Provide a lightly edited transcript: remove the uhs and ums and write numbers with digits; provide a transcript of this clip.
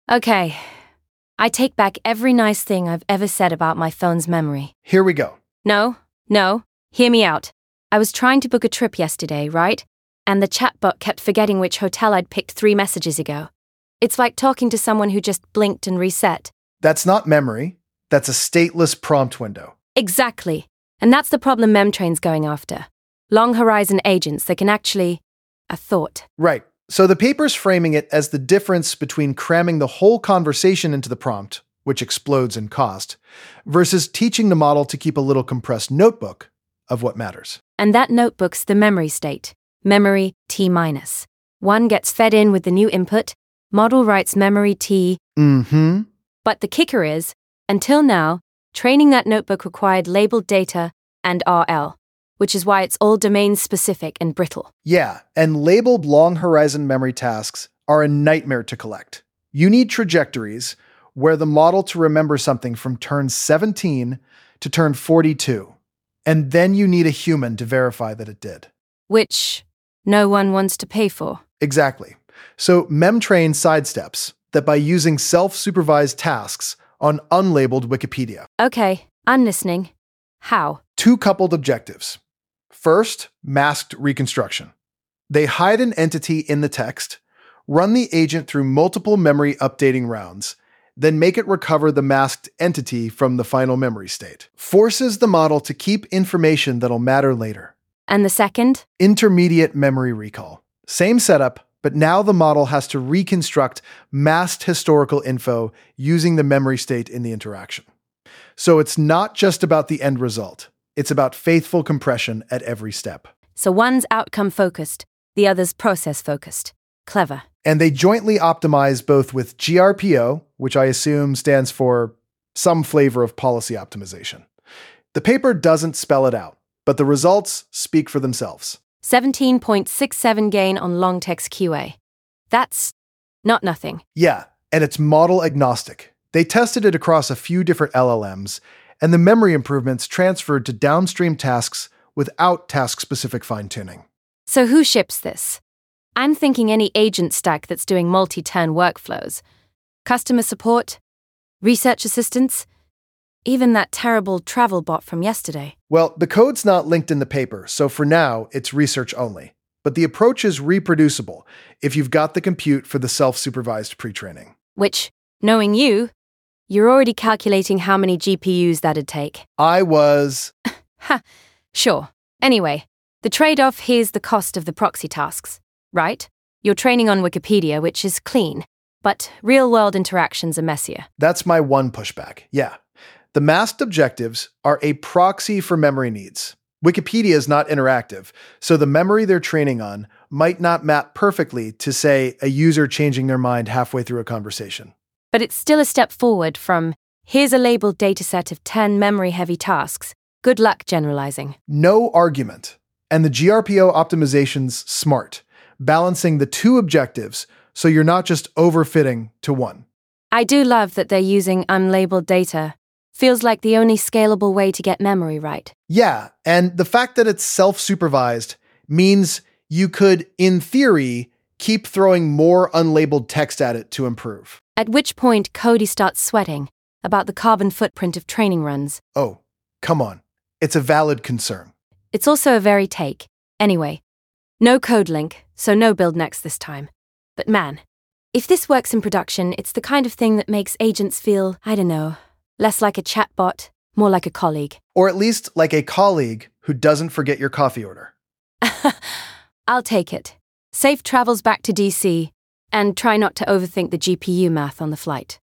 Okay. I take back every nice thing I've ever said about my phone's memory. Here we go. No. Hear me out. I was trying to book a trip yesterday, right? And the chatbot kept forgetting which hotel I'd picked 3 messages ago. It's like talking to someone who just blinked and reset. That's not memory. That's a stateless prompt window. Exactly. And that's the problem Memtrain's going after. Long horizon agents that can actually... a thought. Right. So the paper's framing it as the difference between cramming the whole conversation into the prompt, which explodes in cost, versus teaching the model to keep a little compressed notebook of what matters. And that notebook's the memory state. Memory T-. One gets fed in with the new input, model writes memory T. But the kicker is, until now, training that notebook required labeled data and RL, which is why it's all domain-specific and brittle. Yeah, and labeled long-horizon memory tasks are a nightmare to collect. You need trajectories where the model to remember something from turn 17 to turn 42, and then you need a human to verify that it did. Which no one wants to pay for. Exactly. So Memtrain sidesteps that by using self-supervised tasks on unlabeled Wikipedia. Okay, I'm listening. How? 2 coupled objectives. First, masked reconstruction. They hide an entity in the text, run the agent through multiple memory updating rounds, then make it recover the masked entity from the final memory state. Forces the model to keep information that'll matter later. And the second? Intermediate memory recall. Same setup, but now the model has to reconstruct masked historical info using the memory state in the interaction. So it's not just about the end result. It's about faithful compression at every step. So one's outcome-focused, the other's process-focused. Clever. And they jointly optimize both with GRPO, which I assume stands for some flavor of policy optimization. The paper doesn't spell it out, but the results speak for themselves. 17.67 gain on long text QA. That's not nothing. Yeah, and it's model agnostic. They tested it across a few different LLMs, and the memory improvements transferred to downstream tasks without task-specific fine-tuning. So who ships this? I'm thinking any agent stack that's doing multi-turn workflows. Customer support, research assistants, even that terrible travel bot from yesterday. Well, the code's not linked in the paper, so for now, it's research only. But the approach is reproducible if you've got the compute for the self-supervised pre-training. Which, knowing you're already calculating how many GPUs that'd take. I was... Ha, sure. Anyway, the trade-off here's the cost of the proxy tasks, right? You're training on Wikipedia, which is clean, but real-world interactions are messier. That's my one pushback, yeah. The masked objectives are a proxy for memory needs. Wikipedia is not interactive, so the memory they're training on might not map perfectly to, say, a user changing their mind halfway through a conversation. But it's still a step forward from, here's a labeled dataset of 10 memory-heavy tasks. Good luck generalizing. No argument. And the GRPO optimization's smart, balancing the 2 objectives so you're not just overfitting to one. I do love that they're using unlabeled data. Feels like the only scalable way to get memory right. Yeah, and the fact that it's self-supervised means you could, in theory, keep throwing more unlabeled text at it to improve. At which point Cody starts sweating about the carbon footprint of training runs. Oh, come on. It's a valid concern. It's also a very take. Anyway, no code link, so no build next this time. But man, if this works in production, it's the kind of thing that makes agents feel, I don't know, less like a chatbot, more like a colleague. Or at least like a colleague who doesn't forget your coffee order. I'll take it. Safe travels back to DC, and try not to overthink the GPU math on the flight.